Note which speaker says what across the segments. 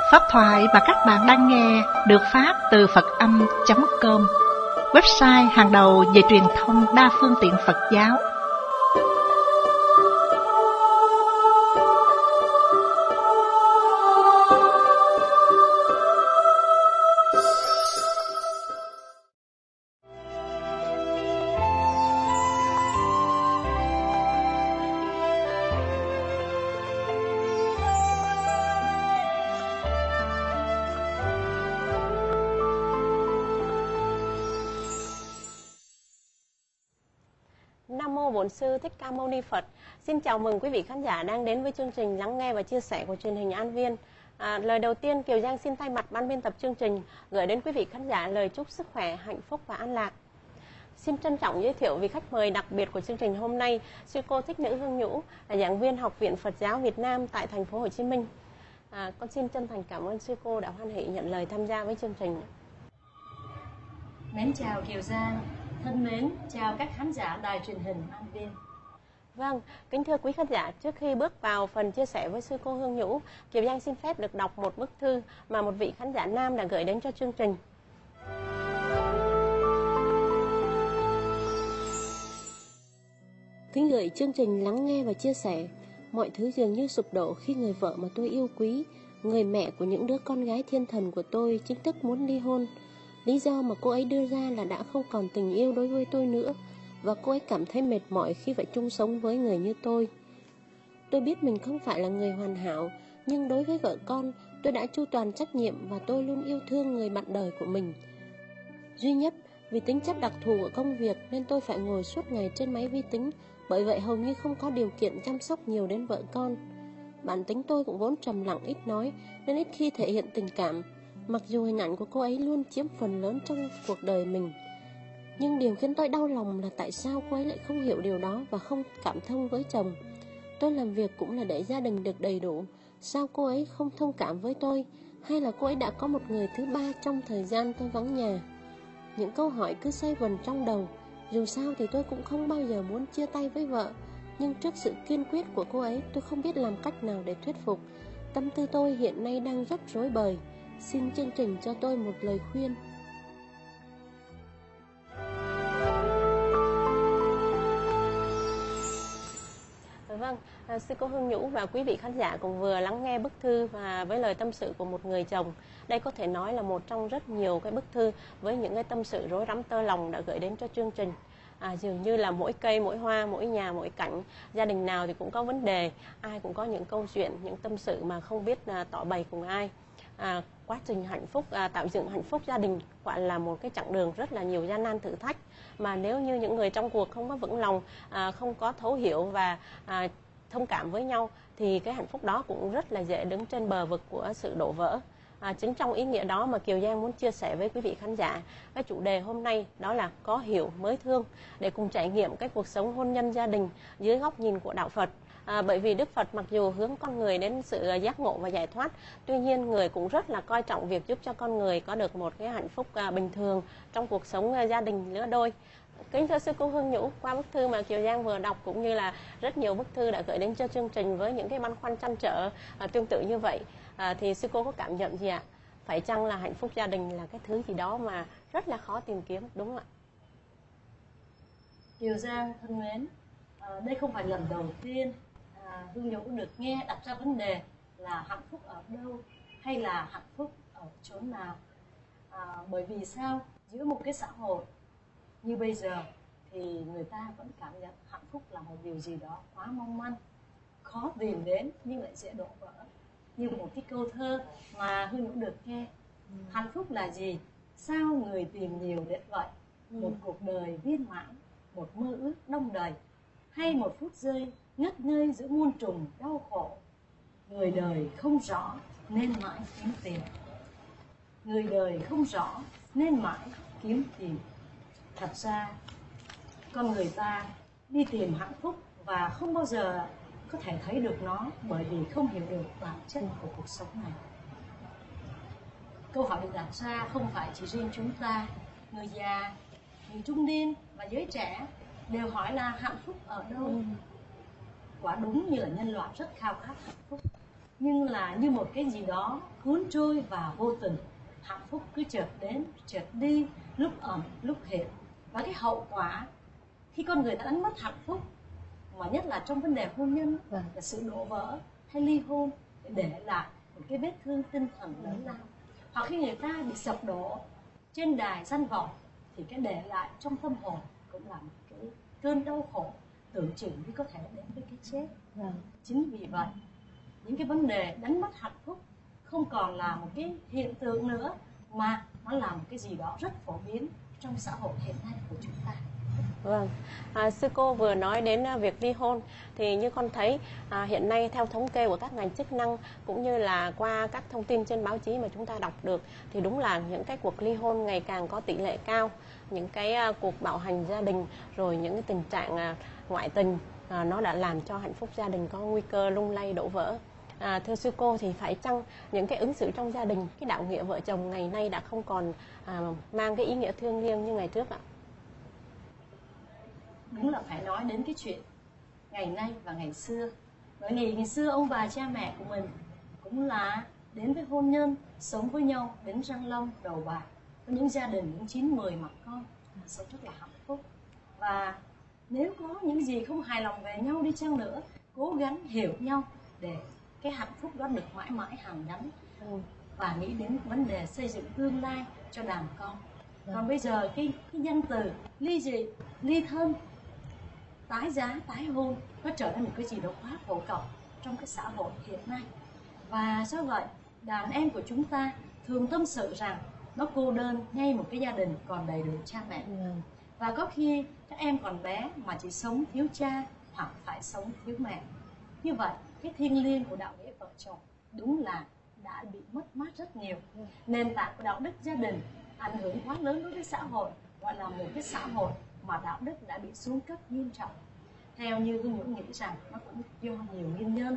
Speaker 1: Pháp thoại mà các bạn đang nghe được phát từ Phật Âm.com, website hàng đầu về truyền thông đa phương tiện Phật giáo.
Speaker 2: Nam mô Bổn Sư Thích Ca Mâu Ni Phật. Xin chào mừng quý vị khán giả đang đến với chương trình lắng nghe và chia sẻ của truyền hình An Viên. Lời đầu tiên, Kiều Giang xin thay mặt ban biên tập chương trình gửi đến quý vị khán giả lời chúc sức khỏe, hạnh phúc và an lạc. Xin trân trọng giới thiệu vị khách mời đặc biệt của chương trình hôm nay, sư cô Thích Nữ Hương Nhũ, là giảng viên Học viện Phật giáo Việt Nam tại thành phố Hồ Chí Minh. Con xin chân thành cảm ơn sư cô đã hoan hỷ nhận lời tham gia với chương trình.
Speaker 3: Mến chào Kiều Giang, thân mến chào các khán giả đài truyền hình An Viên.
Speaker 2: Vâng, kính thưa quý khán giả, trước khi bước vào phần chia sẻ với sư cô Hương Nhũ, Kiều Giang xin phép được đọc một bức thư mà một vị khán giả nam đã gửi đến cho chương trình. Kính gửi chương trình lắng nghe và chia sẻ, mọi thứ dường như sụp đổ khi người vợ mà tôi yêu quý, người mẹ của những đứa con gái thiên thần của tôi chính thức muốn ly hôn. Lý do mà cô ấy đưa ra là đã không còn tình yêu đối với tôi nữa, và cô ấy cảm thấy mệt mỏi khi phải chung sống với người như tôi. Tôi biết mình không phải là người hoàn hảo, nhưng đối với vợ con, tôi đã chu toàn trách nhiệm và tôi luôn yêu thương người bạn đời của mình. Duy nhất, vì tính chất đặc thù của công việc nên tôi phải ngồi suốt ngày trên máy vi tính, bởi vậy hầu như không có điều kiện chăm sóc nhiều đến vợ con. Bản tính tôi cũng vốn trầm lặng ít nói, nên ít khi thể hiện tình cảm, mặc dù hình ảnh của cô ấy luôn chiếm phần lớn trong cuộc đời mình. Nhưng điều khiến tôi đau lòng là tại sao cô ấy lại không hiểu điều đó và không cảm thông với chồng. Tôi làm việc cũng là để gia đình được đầy đủ, sao cô ấy không thông cảm với tôi? Hay là cô ấy đã có một người thứ ba trong thời gian tôi vắng nhà? Những câu hỏi cứ xoay vần trong đầu. Dù sao thì tôi cũng không bao giờ muốn chia tay với vợ, nhưng trước sự kiên quyết của cô ấy, tôi không biết làm cách nào để thuyết phục. Tâm tư tôi hiện nay đang rất rối bời. Xin chương trình cho tôi một lời khuyên. Vâng, sư cô Hương Nhũ và quý vị khán giả cũng vừa lắng nghe bức thư và với lời tâm sự của một người chồng. Đây có thể nói là một trong rất nhiều cái bức thư với những cái tâm sự rối rắm tơ lòng đã gửi đến cho chương trình. Dường như là mỗi cây, mỗi hoa, mỗi nhà, mỗi cảnh, gia đình nào thì cũng có vấn đề, ai cũng có những câu chuyện, những tâm sự mà không biết tỏ bày cùng ai. Quá trình hạnh phúc, tạo dựng hạnh phúc gia đình quả là một cái chặng đường rất là nhiều gian nan thử thách, mà nếu như những người trong cuộc không có vững lòng, không có thấu hiểu và thông cảm với nhau thì cái hạnh phúc đó cũng rất là dễ đứng trên bờ vực của sự đổ vỡ. Chính trong ý nghĩa đó mà Kiều Giang muốn chia sẻ với quý vị khán giả cái chủ đề hôm nay, đó là có hiểu mới thương, để cùng trải nghiệm cái cuộc sống hôn nhân gia đình dưới góc nhìn của đạo Phật. Bởi vì Đức Phật mặc dù hướng con người đến sự giác ngộ và giải thoát, tuy nhiên người cũng rất là coi trọng việc giúp cho con người có được một cái hạnh phúc bình thường trong cuộc sống gia đình lứa đôi. Kính thưa sư cô Hương Nhũ, qua bức thư mà Kiều Giang vừa đọc cũng như là rất nhiều bức thư đã gửi đến cho chương trình với những cái băn khoăn trăn trở tương tự như vậy, thì sư cô có cảm nhận gì ạ? Phải chăng là hạnh phúc gia đình là cái thứ gì đó mà rất là khó tìm kiếm, đúng không ạ?
Speaker 3: Kiều Giang thân mến, đây không phải lần đầu tiên Hương Nhũ được nghe đặt ra vấn đề là hạnh phúc ở đâu hay là hạnh phúc ở chốn nào. Bởi vì sao? Giữa một cái xã hội như bây giờ thì người ta vẫn cảm nhận hạnh phúc là một điều gì đó quá mong manh, khó tìm đến nhưng lại dễ đổ vỡ. Như một cái câu thơ mà Hương Nhũ được nghe. Hạnh phúc là gì? Sao người tìm nhiều đến vậy? Một cuộc đời viên mãn, một mơ ước đông đầy, hay một phút giây ngất ngây giữa muôn trùng đau khổ. Người đời không rõ nên mãi kiếm tìm. Người đời không rõ nên mãi kiếm tìm. Thật ra con người ta đi tìm hạnh phúc và không bao giờ có thể thấy được nó, bởi vì không hiểu được bản chất của cuộc sống này. Câu hỏi được đặt ra không phải chỉ riêng chúng ta, người già, người trung niên và giới trẻ đều hỏi là hạnh phúc ở đâu. Quả đúng như là nhân loại rất khao khát hạnh phúc, nhưng là như một cái gì đó cuốn trôi và vô tình. Hạnh phúc cứ chợt đến chợt đi, lúc ẩn lúc hiện. Và cái hậu quả khi con người ta đánh mất hạnh phúc, mà nhất là trong vấn đề hôn nhân, là sự đổ vỡ hay ly hôn, để lại một cái vết thương tinh thần lớn lao. Hoặc khi người ta bị sập đổ trên đài danh vọng, thì cái để lại trong tâm hồn cũng là một cái cơn đau khổ tưởng chừng như có thể đến với cái chết. Chính vì vậy, những cái vấn đề đánh mất hạnh phúc không còn là một cái hiện tượng nữa, mà nó là một cái gì đó rất phổ biến trong xã hội hiện nay của chúng ta.
Speaker 2: Vâng, sư cô vừa nói đến việc ly hôn, thì như con thấy hiện nay theo thống kê của các ngành chức năng cũng như là qua các thông tin trên báo chí mà chúng ta đọc được, thì đúng là những cái cuộc ly hôn ngày càng có tỷ lệ cao, những cái cuộc bạo hành gia đình, rồi những cái tình trạng ngoại tình, nó đã làm cho hạnh phúc gia đình có nguy cơ lung lay đổ vỡ. Thưa sư cô, thì phải chăng những cái ứng xử trong gia đình, cái đạo nghĩa vợ chồng ngày nay đã không còn mang cái ý nghĩa thiêng liêng như ngày trước ạ?
Speaker 3: Đúng là phải nói đến cái chuyện ngày nay và ngày xưa. Bởi vì ngày xưa ông bà cha mẹ của mình cũng là đến với hôn nhân, sống với nhau đến răng long đầu bạc, có những gia đình những 9-10 mặt con, sống rất là hạnh phúc. Và nếu có những gì không hài lòng về nhau đi chăng nữa, cố gắng hiểu nhau để cái hạnh phúc đó được mãi mãi hàn gắn, và nghĩ đến vấn đề xây dựng tương lai cho đàn con. Còn bây giờ cái danh từ ly dị, ly thân, tái giá, tái hôn nó trở nên một cái gì đó quá phổ cập trong cái xã hội hiện nay. Và do vậy, đàn em của chúng ta thường tâm sự rằng nó cô đơn ngay một cái gia đình còn đầy đủ cha mẹ. Và có khi các em còn bé mà chỉ sống thiếu cha hoặc phải sống thiếu mẹ. Như vậy, cái thiêng liêng của đạo nghĩa vợ chồng đúng là đã bị mất mát rất nhiều. Nền tảng của đạo đức gia đình ảnh hưởng quá lớn đối với xã hội, gọi là một cái xã hội mà đạo đức đã bị xuống cấp nghiêm trọng. Theo như Hương Nhũ nghĩ rằng nó cũng do nhiều nguyên nhân.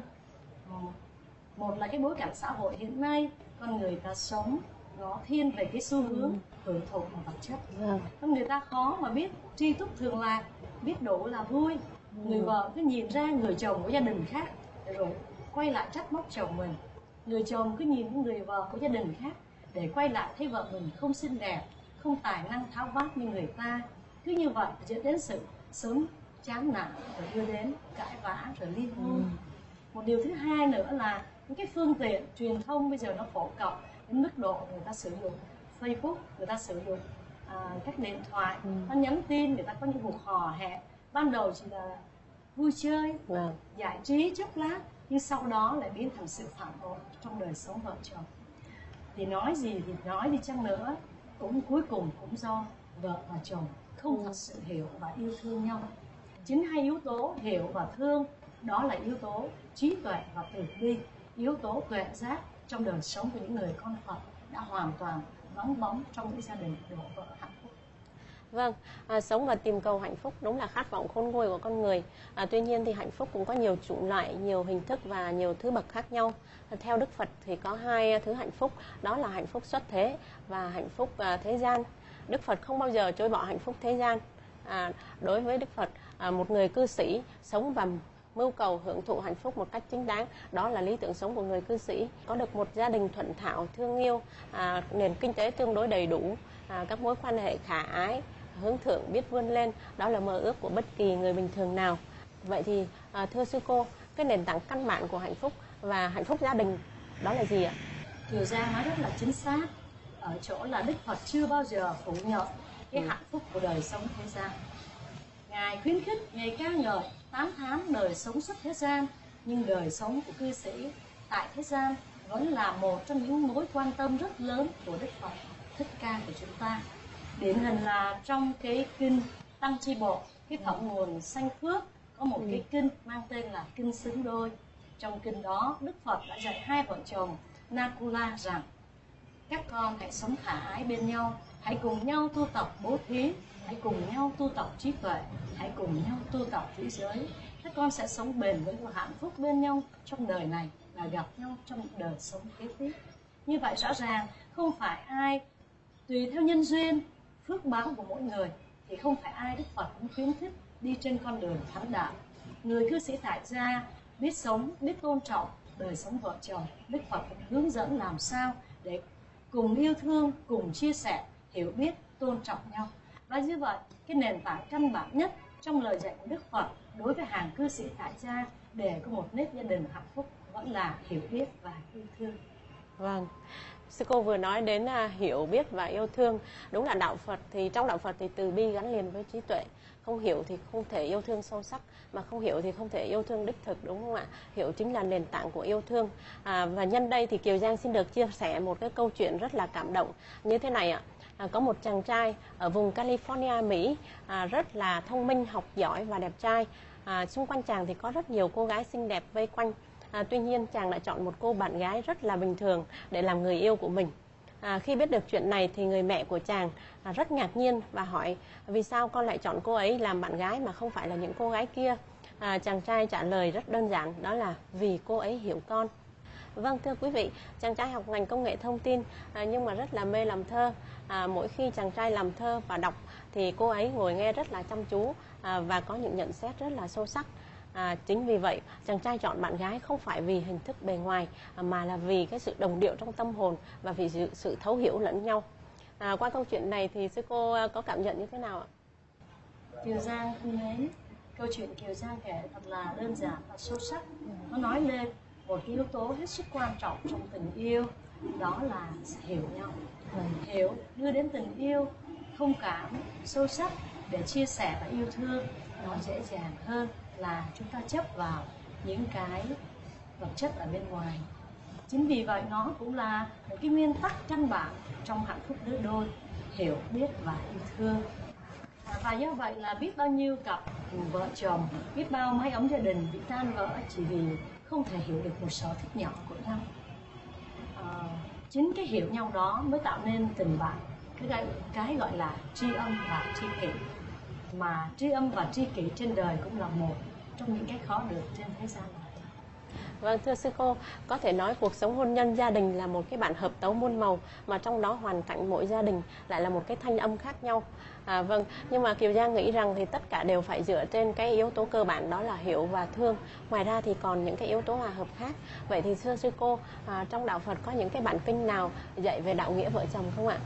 Speaker 3: Một là cái bối cảnh xã hội hiện nay, con người ta sống nó thiên về cái xu hướng hưởng thụ và vật chất. Con người ta khó mà biết tri túc thường lạc, biết đủ là vui. Người vợ cứ nhìn ra người chồng của gia đình khác rồi quay lại trách móc chồng mình. Người chồng cứ nhìn những người vợ của gia đình khác để quay lại thấy vợ mình không xinh đẹp, không tài năng tháo vát như người ta. Cứ như vậy dẫn đến sự sớm chán nản, rồi đưa đến cãi vã, rồi ly hôn. Một điều thứ hai nữa là những cái phương tiện truyền thông bây giờ nó phổ cập đến mức độ người ta sử dụng Facebook, người ta sử dụng các điện thoại, nó nhắn tin, người ta có những cuộc hò hẹn. Ban đầu chỉ là vui chơi, giải trí chốc lát, nhưng sau đó lại biến thành sự phản bội trong đời sống vợ chồng. Thì nói gì thì nói đi chăng nữa, cũng cuối cùng cũng do vợ và chồng không thật sự hiểu và yêu thương nhau. Chính hai yếu tố hiểu và thương, đó là yếu tố trí tuệ và từ bi, yếu tố tuệ giác trong đời sống của những người con Phật đã hoàn toàn vắng bóng trong những gia đình đổ vỡ hạnh phúc.
Speaker 2: Vâng, sống và tìm cầu hạnh phúc đúng là khát vọng khôn nguôi của con người. Tuy nhiên thì hạnh phúc cũng có nhiều chủng loại, nhiều hình thức và nhiều thứ bậc khác nhau. Theo Đức Phật thì có hai thứ hạnh phúc, đó là hạnh phúc xuất thế và hạnh phúc thế gian. Đức Phật không bao giờ chối bỏ hạnh phúc thế gian. Đối với Đức Phật, một người cư sĩ sống và mưu cầu hưởng thụ hạnh phúc một cách chính đáng, đó là lý tưởng sống của người cư sĩ. Có được một gia đình thuận thảo, thương yêu, nền kinh tế tương đối đầy đủ, các mối quan hệ khả ái, hướng thượng, biết vươn lên, đó là mơ ước của bất kỳ người bình thường nào. Vậy thì thưa sư cô, cái nền tảng căn bản của hạnh phúc và hạnh phúc gia đình đó là gì ạ?
Speaker 3: Kiều Giang nói rất là chính xác ở chỗ là Đức Phật chưa bao giờ phủ nhận cái hạnh phúc của đời sống thế gian. Ngài khuyến khích, Ngài ca ngợi, tán thán đời sống xuất thế gian, nhưng đời sống của cư sĩ tại thế gian vẫn là một trong những mối quan tâm rất lớn của Đức Phật Thích Ca của chúng ta. Điển hình là trong cái kinh Tăng Chi Bộ, cái phẩm nguồn sanh phước, có một cái kinh mang tên là kinh xứng đôi. Trong kinh đó, Đức Phật đã dạy hai vợ chồng Nakula rằng các con hãy sống khả ái bên nhau, hãy cùng nhau tu tập bố thí, hãy cùng nhau tu tập trí tuệ, hãy cùng nhau tu tập thủy giới. Các con sẽ sống bền vững và hạnh phúc bên nhau trong đời này và gặp nhau trong đời sống kế tiếp. Như vậy rõ ràng không phải ai, tùy theo nhân duyên, phước báo của mỗi người, thì không phải ai Đức Phật cũng khuyến khích đi trên con đường thánh đạo. Người cư sĩ tại gia biết sống, biết tôn trọng đời sống vợ chồng, Đức Phật cũng hướng dẫn làm sao để cùng yêu thương, cùng chia sẻ, hiểu biết, tôn trọng nhau. Và như vậy, cái nền tảng căn bản nhất trong lời dạy của Đức Phật đối với hàng cư sĩ tại gia để có một nếp gia đình hạnh phúc vẫn là hiểu biết và yêu thương.
Speaker 2: Vâng, sư cô vừa nói đến hiểu biết và yêu thương. Đúng là đạo Phật thì trong đạo Phật thì từ bi gắn liền với trí tuệ. Không hiểu thì không thể yêu thương sâu sắc, mà không hiểu thì không thể yêu thương đích thực, đúng không ạ? Hiểu chính là nền tảng của yêu thương. Và nhân đây thì Kiều Giang xin được chia sẻ một cái câu chuyện rất là cảm động như thế này ạ. Có một chàng trai ở vùng California, Mỹ, rất là thông minh, học giỏi và đẹp trai. Xung quanh chàng thì có rất nhiều cô gái xinh đẹp vây quanh. Tuy nhiên chàng đã chọn một cô bạn gái rất là bình thường để làm người yêu của mình. Khi biết được chuyện này thì người mẹ của chàng rất ngạc nhiên và hỏi vì sao con lại chọn cô ấy làm bạn gái mà không phải là những cô gái kia. Chàng trai trả lời rất đơn giản, đó là vì cô ấy hiểu con. Vâng, thưa quý vị, chàng trai học ngành công nghệ thông tin nhưng mà rất là mê làm thơ. Mỗi khi chàng trai làm thơ và đọc thì cô ấy ngồi nghe rất là chăm chú và có những nhận xét rất là sâu sắc. Chính vì vậy chàng trai chọn bạn gái không phải vì hình thức bề ngoài mà là vì cái sự đồng điệu trong tâm hồn và vì sự thấu hiểu lẫn nhau. Qua câu chuyện này thì sư cô có cảm nhận như thế nào ạ?
Speaker 3: Kiều Giang thân mến, câu chuyện Kiều Giang kể thật là đơn giản và sâu sắc. Nó nói lên một cái yếu tố hết sức quan trọng trong tình yêu, đó là hiểu nhau. Hiểu đưa đến tình yêu thông cảm, sâu sắc để chia sẻ và yêu thương nó dễ dàng hơn là chúng ta chấp vào những cái vật chất ở bên ngoài. Chính vì vậy nó cũng là một cái nguyên tắc căn bản trong hạnh phúc lứa đôi, hiểu biết và yêu thương. Và do vậy là biết bao nhiêu cặp vợ chồng, biết bao mái ấm gia đình bị tan vỡ chỉ vì không thể hiểu được một sở thích nhỏ của nhau. Chính cái hiểu nhau đó mới tạo nên tình bạn, cái gọi là tri âm và tri kỷ. Mà tri âm và tri kỷ trên đời cũng là một trong những cái khó được trên thế gian này.
Speaker 2: Vâng, thưa sư cô, có thể nói cuộc sống hôn nhân gia đình là một cái bản hợp tấu muôn màu, mà trong đó hoàn cảnh mỗi gia đình lại là một cái thanh âm khác nhau. Vâng, nhưng mà Kiều Giang nghĩ rằng thì tất cả đều phải dựa trên cái yếu tố cơ bản, đó là hiểu và thương. Ngoài ra thì còn những cái yếu tố hòa hợp khác. Vậy thì thưa sư cô, trong đạo Phật có những cái bản kinh nào dạy về đạo nghĩa vợ chồng không ạ?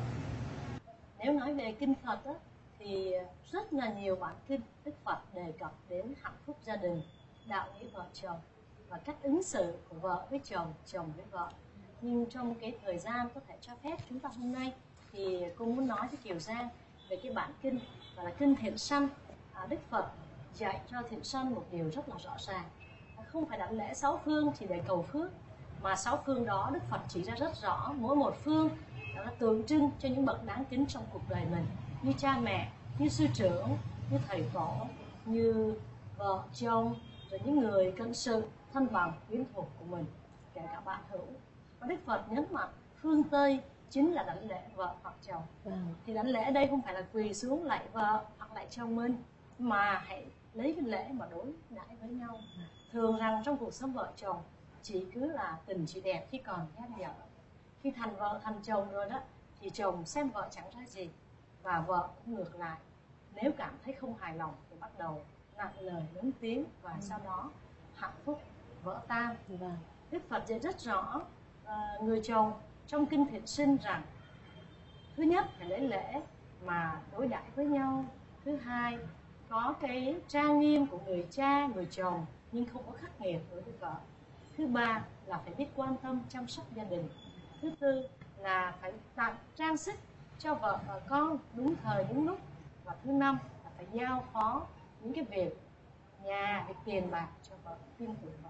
Speaker 3: Nếu nói về kinh Phật á, thì rất là nhiều bản kinh Đức Phật đề cập đến hạnh phúc gia đình, đạo nghĩa vợ chồng và cách ứng xử của vợ với chồng, chồng với vợ. Nhưng trong cái thời gian có thể cho phép chúng ta hôm nay thì cô muốn nói với Kiều Giang về cái bản kinh gọi là kinh Thiện Sanh. Đức Phật dạy cho Thiện Sanh một điều rất là rõ ràng, không phải đảnh lễ 6 phương chỉ để cầu phước, mà 6 phương đó Đức Phật chỉ ra rất rõ, mỗi một phương đó là tượng trưng cho những bậc đáng kính trong cuộc đời mình, như cha mẹ, như sư trưởng, như thầy tổ, như vợ chồng, rồi những người cận sự, thân bằng, quyến thuộc của mình, kể cả bạn hữu. Và Đức Phật nhấn mạnh phương Tây chính là đảnh lễ vợ hoặc chồng. Thì đảnh lễ ở đây không phải là quỳ xuống lạy vợ hoặc lạy chồng mình, mà hãy lấy cái lễ mà đối đãi với nhau. Thường rằng trong cuộc sống vợ chồng chỉ cứ là tình chỉ đẹp khi còn dang dở. Khi thành vợ thành chồng rồi đó thì chồng xem vợ chẳng ra gì, và vợ cũng ngược lại. Nếu cảm thấy không hài lòng thì bắt đầu nặng lời lớn tiếng, và sau đó hạnh phúc vỡ tan. Đức Phật dạy rất rõ người chồng trong kinh Thiện Sinh rằng thứ nhất phải lấy lễ mà đối đãi với nhau, thứ hai có cái trang nghiêm của người cha, người chồng nhưng không có khắc nghiệt đối với vợ, thứ ba là phải biết quan tâm chăm sóc gia đình, thứ tư là phải tặng trang sức cho vợ và con đúng thời đúng lúc, và thứ năm là phải giao phó những cái việc nhà, việc tiền bạc cho vợ, tin tưởng vợ.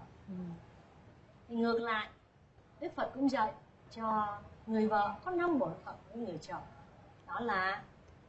Speaker 3: Thì ngược lại, Đức Phật cũng dạy cho người vợ có 5 bổn phận với người chồng, đó là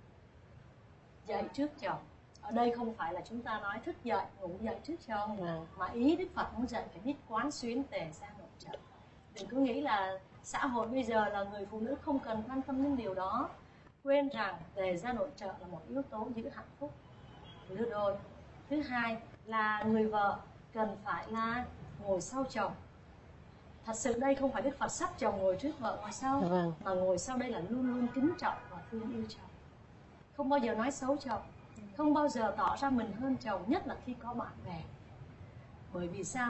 Speaker 3: dạy trước chồng. Ở đây không phải là chúng ta nói thức dậy, ngủ dậy trước chồng, mà ý Đức Phật muốn dạy phải biết quán xuyến tề gia nội trợ. Đừng cứ nghĩ là xã hội bây giờ là người phụ nữ không cần quan tâm đến điều đó, quên rằng tề gia nội trợ là một yếu tố giữ hạnh phúc lứa đôi. Thứ hai là người vợ cần phải là ngồi sau chồng. Thật sự đây không phải Đức Phật sắp chồng ngồi trước vợ ngồi sau, mà ngồi sau đây là luôn luôn kính trọng và thương yêu chồng, không bao giờ nói xấu chồng, không bao giờ tỏ ra mình hơn chồng, nhất là khi có bạn bè. Bởi vì sao?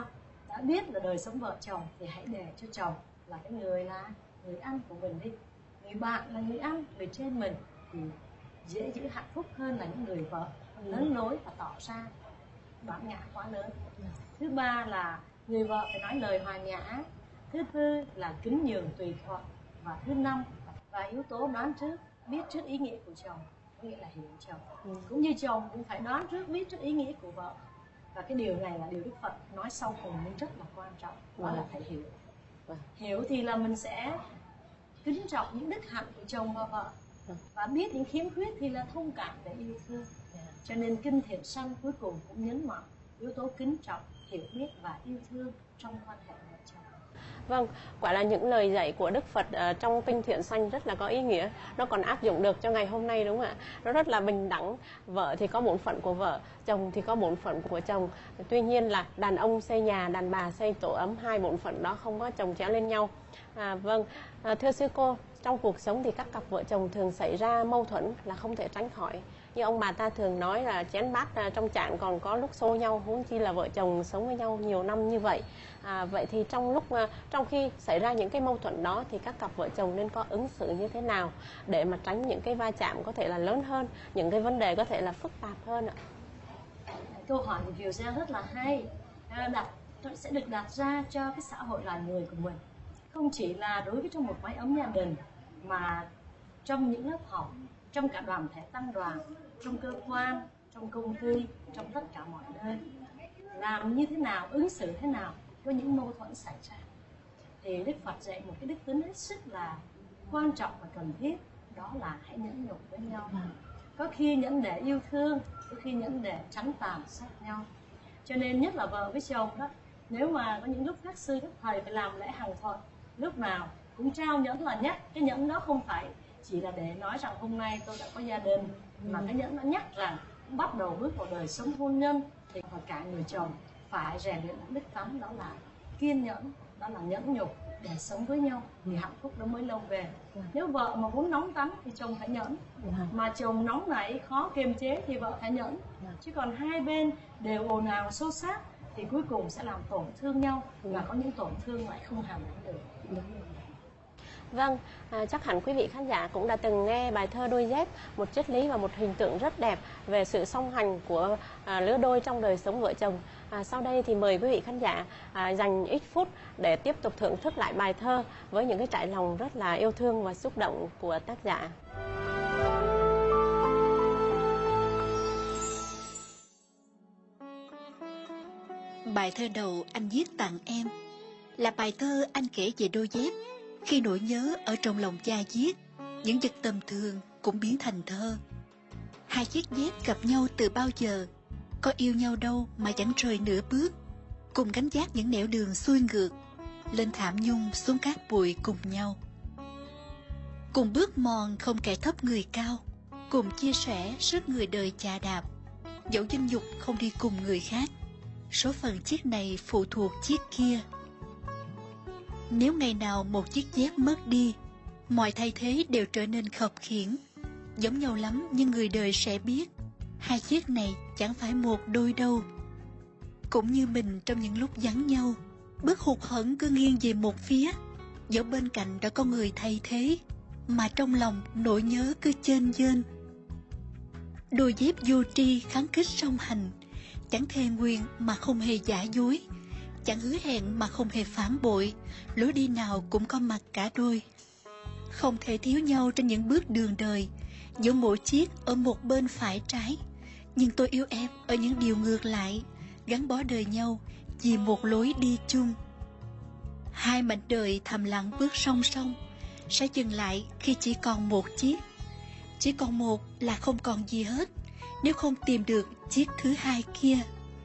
Speaker 3: đã biết là đời sống vợ chồng thì hãy để cho chồng là cái người ăn của mình đi, người bạn là người ăn, người trên mình thì dễ giữ hạnh phúc hơn là những người vợ lớn lối và tỏ ra bản ngã quá lớn. Thứ ba là người vợ phải nói lời hòa nhã. Thứ tư là kính nhường tùy thuận. Và thứ năm và yếu tố đoán trước, biết trước ý nghĩa của chồng, có nghĩa là hiểu chồng. Cũng như chồng cũng phải đoán trước, biết trước ý nghĩa của vợ. Và cái điều này là điều Đức Phật nói sau cùng nhưng rất là quan trọng, đó là phải hiểu. Hiểu thì là mình sẽ kính trọng những đức hạnh của chồng và vợ, và biết những khiếm khuyết thì là thông cảm để yêu thương. Cho nên Kinh Thiện Sanh cuối cùng cũng nhấn mạnh yếu tố kính trọng, hiểu biết và yêu thương trong quan hệ vợ chồng.
Speaker 2: Vâng, quả là những lời dạy của Đức Phật trong Kinh Thiện Sanh rất là có ý nghĩa. Nó còn áp dụng được cho ngày hôm nay đúng không ạ? Nó rất là bình đẳng. Vợ thì có bổn phận của vợ, chồng thì có bổn phận của chồng. Tuy nhiên là đàn ông xây nhà, đàn bà xây tổ ấm, hai bổn phận đó không có chồng chéo lên nhau. Vâng, thưa sư cô, trong cuộc sống thì các cặp vợ chồng thường xảy ra mâu thuẫn là không thể tránh khỏi. Như ông bà ta thường nói là chén bát trong chạn còn có lúc xô nhau, huống chi là vợ chồng sống với nhau nhiều năm như vậy. Vậy thì trong khi xảy ra những cái mâu thuẫn đó thì các cặp vợ chồng nên có ứng xử như thế nào để mà tránh những cái va chạm có thể là lớn hơn, những cái vấn đề có thể là phức tạp hơn ạ?
Speaker 3: Câu hỏi của Kiều Giang rất là hay, sẽ được đặt ra cho cái xã hội loài người của mình. Không chỉ là đối với trong một mái ấm gia đình, mà trong những lớp học, trong cả đoàn thể tăng đoàn, trong cơ quan, trong công ty, trong tất cả mọi nơi. Làm như thế nào, ứng xử thế nào với những mâu thuẫn xảy ra. Thì Đức Phật dạy một cái đức tính hết sức là quan trọng và cần thiết, đó là hãy nhẫn nhục với nhau. Có khi nhẫn để yêu thương, có khi nhẫn để tránh tàn sát nhau. Cho nên nhất là vợ với chồng đó, nếu mà có những lúc các sư các thầy phải làm lễ hàng thuận, lúc nào cũng trao nhẫn là nhắc. Cái nhẫn đó không phải chỉ là để nói rằng hôm nay tôi đã có gia đình, mà cái nhẫn nó nhắc rằng bắt đầu bước vào đời sống hôn nhân thì cả người chồng phải rèn luyện đức tánh, đó là kiên nhẫn, đó là nhẫn nhục để sống với nhau thì hạnh phúc nó mới lâu về. Nếu vợ mà muốn nóng tính thì chồng phải nhẫn, mà chồng nóng nảy khó kiềm chế thì vợ phải nhẫn. Chứ còn hai bên đều ồn ào xô xát thì cuối cùng sẽ làm tổn thương nhau, và có những tổn thương lại không hàn gắn được.
Speaker 2: Vâng, chắc hẳn quý vị khán giả cũng đã từng nghe bài thơ Đôi dép, một triết lý và một hình tượng rất đẹp về sự song hành của lứa đôi trong đời sống vợ chồng. Sau đây thì mời quý vị khán giả dành ít phút để tiếp tục thưởng thức lại bài thơ với những cái trải lòng rất là yêu thương và xúc động của tác giả.
Speaker 1: Bài thơ đầu anh viết tặng em là bài thơ anh kể về đôi dép. Khi nỗi nhớ ở trong lòng cha viết, những vật tầm thường cũng biến thành thơ. Hai chiếc dép gặp nhau từ bao giờ, có yêu nhau đâu mà chẳng rời nửa bước, cùng gánh vác những nẻo đường xuôi ngược, lên thảm nhung xuống cát bụi cùng nhau. Cùng bước mòn không kẻ thấp người cao, cùng chia sẻ sức người đời chà đạp. Dẫu danh dục không đi cùng người khác, số phận chiếc này phụ thuộc chiếc kia. Nếu ngày nào một chiếc dép mất đi, mọi thay thế đều trở nên khập khiễng. Giống nhau lắm nhưng người đời sẽ biết, hai chiếc này chẳng phải một đôi đâu. Cũng như mình trong những lúc vắng nhau, bước hụt hẫng cứ nghiêng về một phía. Dẫu bên cạnh đã có người thay thế, mà trong lòng nỗi nhớ cứ chênh vênh. Đôi dép vô tri kháng khích song hành, chẳng thề nguyền mà không hề giả dối, chẳng hứa hẹn mà không hề phản bội, lối đi nào cũng có mặt cả đôi. Không thể thiếu nhau trên những bước đường đời, dẫu mỗi chiếc ở một bên phải trái, nhưng tôi yêu em ở những điều ngược lại, gắn bó đời nhau vì một lối đi chung. Hai mảnh đời thầm lặng bước song song, sẽ dừng lại khi chỉ còn một chiếc. Chỉ còn một là không còn gì hết, nếu không tìm được chiếc thứ hai kia.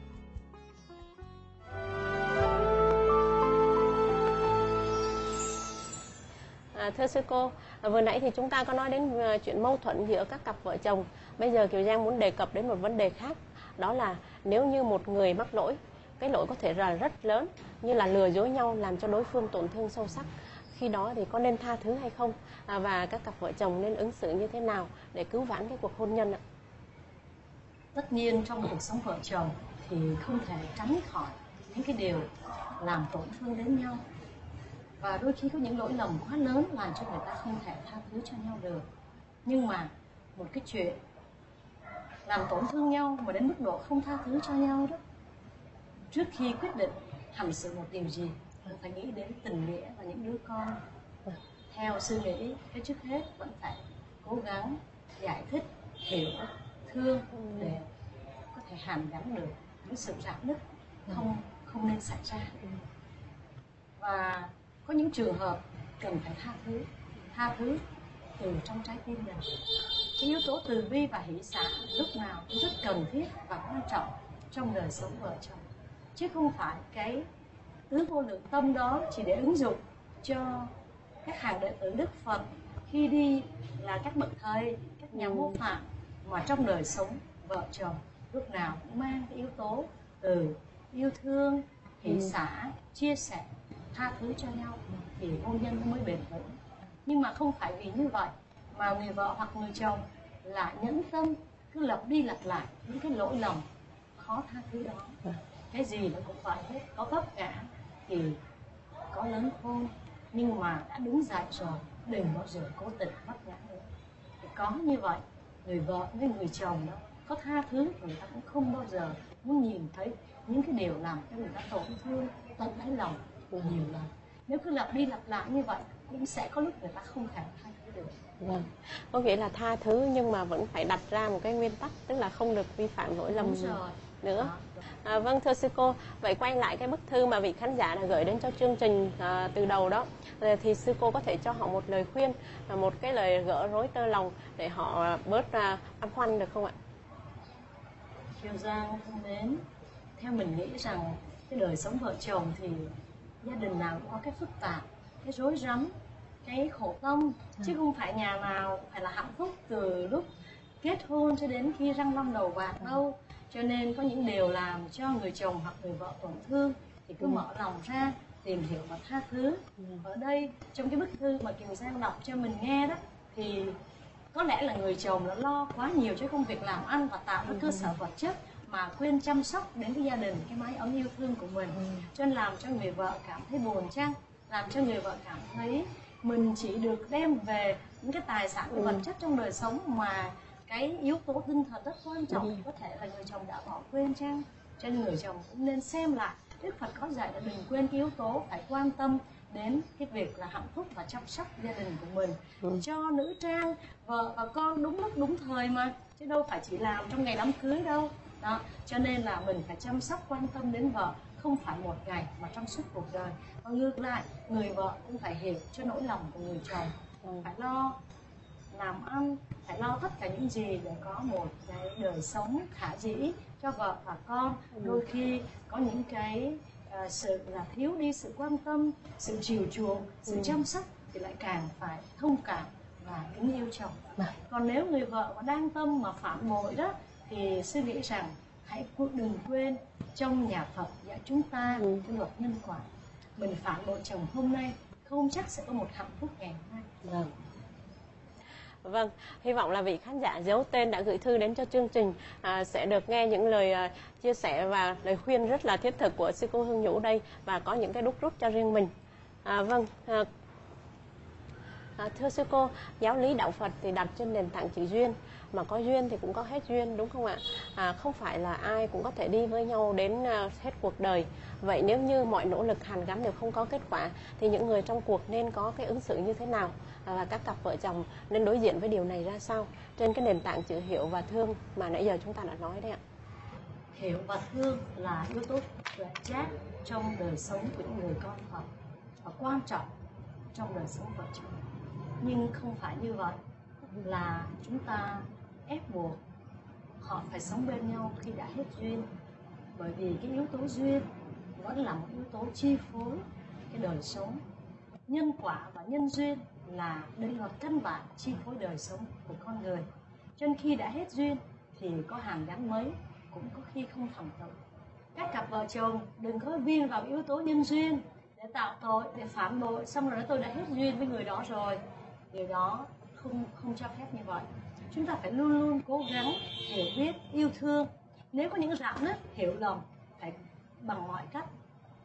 Speaker 2: Thưa sư cô, vừa nãy thì chúng ta có nói đến chuyện mâu thuẫn giữa các cặp vợ chồng. Bây giờ Kiều Giang muốn đề cập đến một vấn đề khác, đó là nếu như một người mắc lỗi, cái lỗi có thể là rất lớn, như là lừa dối nhau làm cho đối phương tổn thương sâu sắc. Khi đó thì có nên tha thứ hay không? Và các cặp vợ chồng nên ứng xử như thế nào để cứu vãn cái cuộc hôn nhân ạ?
Speaker 3: Tất nhiên trong cuộc sống vợ chồng thì không thể tránh khỏi những cái điều làm tổn thương đến nhau. Và đôi khi có những lỗi lầm quá lớn làm cho người ta không thể tha thứ cho nhau được. Nhưng mà một cái chuyện làm tổn thương nhau mà đến mức độ không tha thứ cho nhau đó, trước khi quyết định hành xử một điều gì, mình phải nghĩ đến tình nghĩa và những đứa con. Theo sư nghĩ, cái trước hết vẫn phải cố gắng giải thích, hiểu, thương để có thể hàn gắn được những sự rạn nứt không nên xảy ra. Và có những trường hợp cần phải tha thứ từ trong trái tim mình. Cái yếu tố từ bi và hỷ xả lúc nào cũng rất cần thiết và quan trọng trong đời sống vợ chồng, chứ không phải cái tứ vô lượng tâm đó chỉ để ứng dụng cho các hàng đệ tử Đức Phật khi đi là các bậc thầy, các nhà mô phạm, mà trong đời sống vợ chồng lúc nào cũng mang cái yếu tố từ yêu thương, hỷ xả, chia sẻ, tha thứ cho nhau thì hôn nhân nó mới bền vững. Nhưng mà không phải vì như vậy mà người vợ hoặc người chồng lại nhẫn tâm cứ lặp đi lặp lại những cái lỗi lầm khó tha thứ đó. Cái gì nó cũng vậy hết, có vấp ngã thì có lớn khôn, nhưng mà đã đứng dậy rồi đừng bao giờ cố tình vấp ngã nữa. Thì có như vậy người vợ với người chồng đó có tha thứ, người ta cũng không bao giờ muốn nhìn thấy những cái điều làm cho người ta tổn thương tận đáy lòng nhiều lần. Nếu cứ lặp đi lặp lại như vậy cũng sẽ có lúc người ta không thể tha thứ được.
Speaker 2: Vâng, có nghĩa là tha thứ nhưng mà vẫn phải đặt ra một cái nguyên tắc, tức là không được vi phạm lỗi lầm nữa. Vâng, thưa sư cô, vậy quay lại cái bức thư mà vị khán giả đã gửi đến cho chương trình từ đầu đó, thì sư cô có thể cho họ một lời khuyên, một cái lời gỡ rối tơ lòng để họ bớt băn khoăn được không ạ?
Speaker 3: Kiều Giang thân mến, theo mình nghĩ rằng cái đời sống vợ chồng thì gia đình nào cũng có cái phức tạp, cái rối rắm, cái khổ tâm, chứ không phải nhà nào phải là hạnh phúc từ lúc kết hôn cho đến khi răng long đầu bạc đâu. Cho nên có những điều làm cho người chồng hoặc người vợ tổn thương thì cứ mở lòng ra, tìm hiểu và tha thứ. Ở đây trong cái bức thư mà Kiều Giang đọc cho mình nghe đó, thì có lẽ là người chồng đã lo quá nhiều cho công việc làm ăn và tạo cái cơ sở vật chất mà quên chăm sóc đến cái gia đình, cái mái ấm yêu thương của mình. Cho nên làm cho người vợ cảm thấy buồn chăng, làm cho người vợ cảm thấy mình chỉ được đem về những cái tài sản vật chất trong đời sống mà cái yếu tố tinh thần rất quan trọng có thể là người chồng đã bỏ quên chăng. Cho nên người chồng cũng nên xem lại, Đức Phật có dạy là đừng quên cái yếu tố phải quan tâm đến cái việc là hạnh phúc và chăm sóc gia đình của mình, cho nữ trang vợ và con đúng lúc đúng thời mà, chứ đâu phải chỉ làm trong ngày đám cưới đâu đó. Cho nên là mình phải chăm sóc quan tâm đến vợ không phải một ngày mà trong suốt cuộc đời. Và ngược lại, người vợ cũng phải hiểu cho nỗi lòng của người chồng, phải lo làm ăn, phải lo tất cả những gì để có một cái đời sống khả dĩ cho vợ và con. Đôi khi có những cái sự là thiếu đi sự quan tâm, sự chiều chuộng, sự chăm sóc thì lại càng phải thông cảm và kính yêu chồng. Còn nếu người vợ mà đang tâm mà phản bội đó thì sư nghĩ rằng hãy đừng quên trong nhà Phật dạy chúng ta cái luật nhân quả. Mình phản bội chồng hôm nay không chắc sẽ có một hạnh phúc ngày mai.
Speaker 2: Vâng, hy vọng là vị khán giả giấu tên đã gửi thư đến cho chương trình sẽ được nghe những lời chia sẻ và lời khuyên rất là thiết thực của sư cô Hương Nhũ đây, và có những cái đúc rút cho riêng mình. Thưa sư cô, giáo lý đạo Phật thì đặt trên nền tảng chữ duyên, mà có duyên thì cũng có hết duyên, đúng không ạ? Không phải là ai cũng có thể đi với nhau đến hết cuộc đời. Vậy nếu như mọi nỗ lực hàn gắn đều không có kết quả thì những người trong cuộc nên có cái ứng xử như thế nào? Và các cặp vợ chồng nên đối diện với điều này ra sao trên cái nền tảng chữ hiểu và thương mà nãy giờ chúng ta đã nói đấy ạ?
Speaker 3: Hiểu và thương là yếu tố tuệ giác trong đời sống của những người con Phật và quan trọng trong đời sống vợ chồng. Nhưng không phải như vậy là chúng ta ép buộc họ phải sống bên nhau khi đã hết duyên. Bởi vì cái yếu tố duyên vẫn là một yếu tố chi phối cái đời sống. Nhân quả và nhân duyên là định luật căn bản chi phối đời sống của con người. Cho nên khi đã hết duyên thì có hàn gắn mấy cũng có khi không thành tựu. Các cặp vợ chồng đừng có viên vào yếu tố nhân duyên để tạo tội, để phản bội, xong rồi nói tôi đã hết duyên với người đó rồi. Điều đó không cho phép như vậy. Chúng ta phải luôn luôn cố gắng hiểu biết, yêu thương. Nếu có những rạn nứt, hiểu lầm, phải bằng mọi cách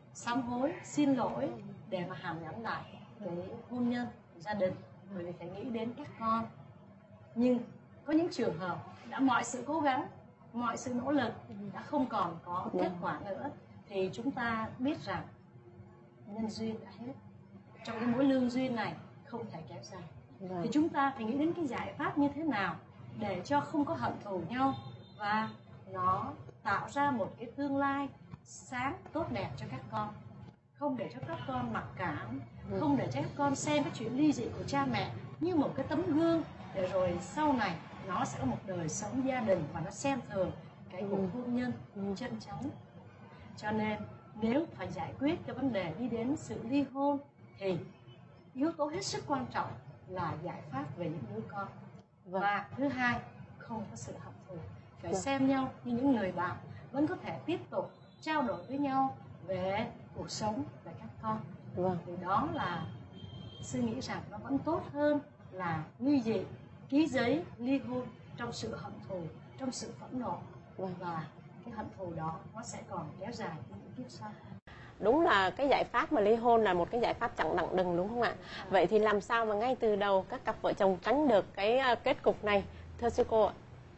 Speaker 3: sám hối, xin lỗi để mà hàn gắn lại cái hôn nhân, gia đình, bởi vì phải nghĩ đến các con. Nhưng có những trường hợp đã mọi sự cố gắng, mọi sự nỗ lực đã không còn có kết quả nữa, thì chúng ta biết rằng nhân duyên đã hết. Trong cái mối lương duyên này không thể kéo dài. Thì chúng ta phải nghĩ đến cái giải pháp như thế nào để cho không có hận thù nhau và nó tạo ra một cái tương lai sáng tốt đẹp cho các con. Không để cho các con mặc cảm, không để cho các con xem cái chuyện ly dị của cha mẹ như một cái tấm gương, để rồi sau này nó sẽ có một đời sống gia đình và nó xem thường cái cuộc hôn nhân chân chánh. Cho nên nếu phải giải quyết cái vấn đề đi đến sự ly hôn thì yếu tố hết sức quan trọng là giải pháp về những đứa con. Và thứ hai, không có sự hận thù, phải xem nhau như những người bạn, vẫn có thể tiếp tục trao đổi với nhau về cuộc sống, về các con. Thì đó là suy nghĩ rằng nó vẫn tốt hơn là ly dị, ký giấy ly hôn trong sự hận thù, trong sự phẫn nộ. Và cái hận thù đó nó sẽ còn kéo dài những kiếp sau.
Speaker 2: Đúng là cái giải pháp mà ly hôn là một cái giải pháp chẳng đặng đừng, đúng không ạ? Vậy thì làm sao mà ngay từ đầu các cặp vợ chồng tránh được cái kết cục này, thưa sư cô ạ?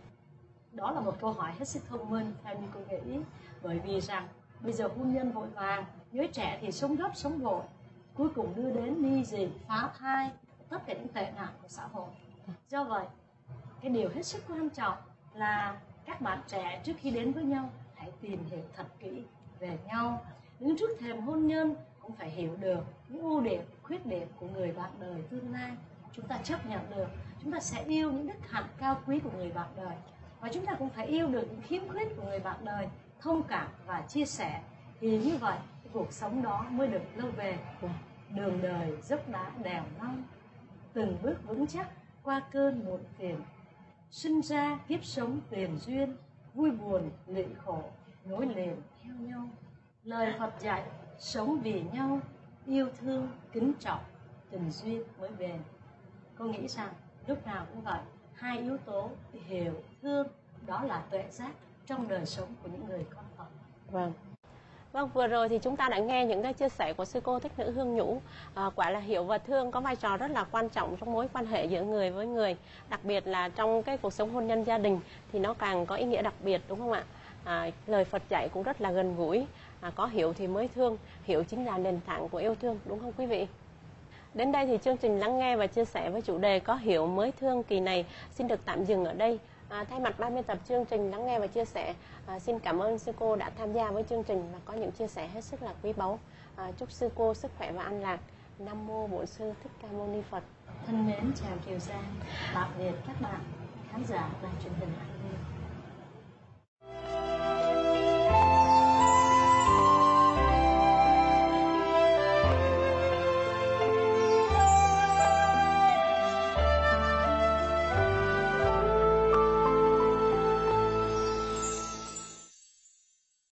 Speaker 3: Đó là một câu hỏi hết sức thông minh theo như cô nghĩ. Bởi vì rằng bây giờ hôn nhân vội vàng, giới trẻ thì sống gấp sống vội, cuối cùng đưa đến ly dị, phá thai, tất cả những tệ nạn của xã hội. Do vậy, cái điều hết sức quan trọng là các bạn trẻ trước khi đến với nhau hãy tìm hiểu thật kỹ về nhau. Đứng trước thềm hôn nhân cũng phải hiểu được những ưu điểm, khuyết điểm của người bạn đời tương lai. Chúng ta chấp nhận được, chúng ta sẽ yêu những đức hạnh cao quý của người bạn đời. Và chúng ta cũng phải yêu được những khiếm khuyết của người bạn đời, thông cảm và chia sẻ. Thì như vậy, cái cuộc sống đó mới được lâu bền. Đường đời dốc đá đèo non, từng bước vững chắc qua cơn muộn phiền. Sinh ra kiếp sống tiền duyên, vui buồn lụy khổ nối liền theo nhau. Lời Phật dạy, sống vì nhau, yêu thương, kính trọng, tình duyên mới bền. Cô nghĩ rằng lúc nào cũng vậy, hai yếu tố hiểu, thương, đó là tuệ giác trong đời sống của những người con Phật.
Speaker 2: Vâng, vừa rồi thì chúng ta đã nghe những cái chia sẻ của sư cô Thích Nữ Hương Nhũ. Quả là hiểu và thương có vai trò rất là quan trọng trong mối quan hệ giữa người với người. Đặc biệt là trong cái cuộc sống hôn nhân gia đình thì nó càng có ý nghĩa đặc biệt, đúng không ạ? Lời Phật dạy cũng rất là gần gũi. Có hiểu thì mới thương, hiểu chính là nền tảng của yêu thương, đúng không quý vị? Đến đây thì chương trình lắng nghe và chia sẻ với chủ đề có hiểu mới thương kỳ này xin được tạm dừng ở đây. Thay mặt ban biên tập chương trình lắng nghe và chia sẻ, xin cảm ơn sư cô đã tham gia với chương trình và có những chia sẻ hết sức là quý báu. Chúc sư cô sức khỏe và an lạc. Nam mô Bổn Sư Thích Ca Mâu Ni Phật.
Speaker 3: Thân mến chào Kiều Giang, tạm biệt các bạn khán giả đài truyền hình An Nhiên.